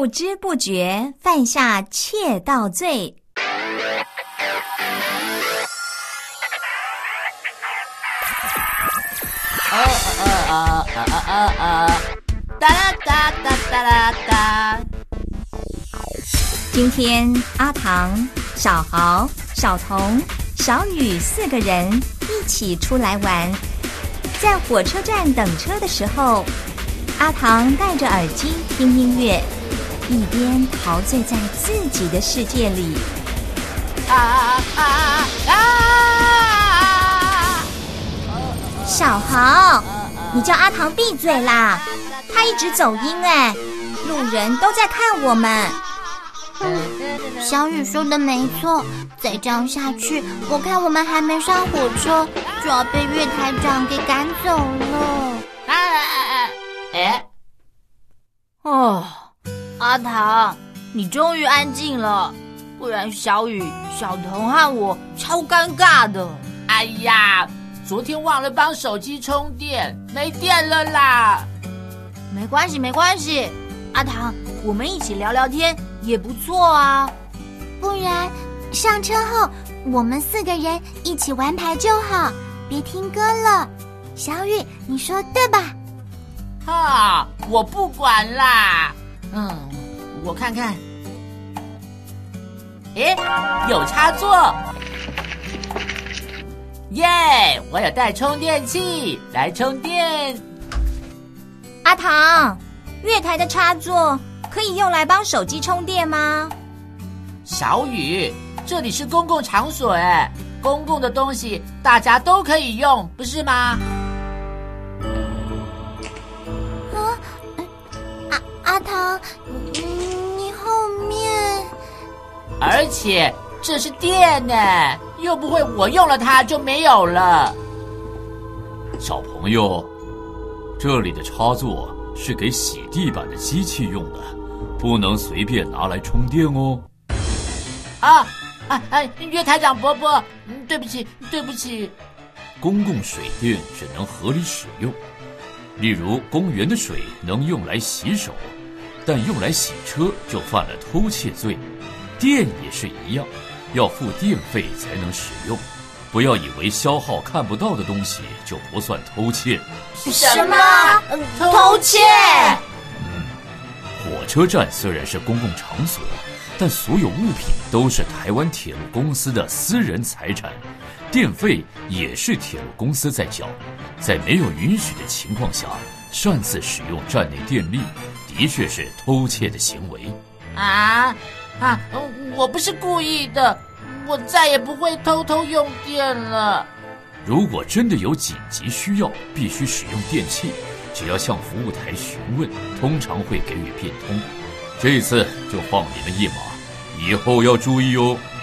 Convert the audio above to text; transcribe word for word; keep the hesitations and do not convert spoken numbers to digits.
不知不觉犯下窃盗罪。 啊啊啊啊啊啊啊！哒啦哒哒哒啦哒。 今天阿唐、小豪、小童、小雨四个人一起出来玩。在火车站等车的时候，阿唐戴着耳机听音乐，一边陶醉在自己的世界里。 啊啊啊啊！ 小豪，你叫阿唐闭嘴啦！他一直走音哎，路人都在看我们。 小雨说的没错，再这样下去，我看我们还没上火车，就要被月台长给赶走了。 啊啊！哎， 哦，阿唐，你终于安静了，不然小雨、小童和我超尴尬的。 哎呀，昨天忘了帮手机充电，没电了啦。 没关系，没关系，阿唐，我们一起聊聊天也不错啊。 不然上车后我们四个人一起玩牌就好，别听歌了。小雨，你说对吧？ 哈，我不管啦。嗯，我看看。诶，有插座。耶，我有带充电器，来充电。 阿唐，月台的插座可以用来帮手机充电吗？ 小雨，这里是公共场所哎，公共的东西大家都可以用，不是吗？ 啊，阿阿唐，你后面…… 而且这是电呢，又不会我用了它就没有了。 小朋友，这里的插座是给洗地板的机器用的，不能随便拿来充电哦。 啊啊啊！月台长伯伯，对不起，对不起。 公共水电只能合理使用，例如公园的水能用来洗手，但用来洗车就犯了偷窃罪。电也是一样，要付电费才能使用。不要以为消耗看不到的东西就不算偷窃。 什么？ 偷窃？ 嗯，火车站虽然是公共场所，但所有物品都是台湾铁路公司的私人财产，电费也是铁路公司在缴。在没有允许的情况下，擅自使用站内电力，的确是偷窃的行为。 啊啊！我不是故意的，我再也不会偷偷用电了。 如果真的有紧急需要，必须使用电器，只要向服务台询问，通常会给予变通。这次就放你们一马，以后要注意哦。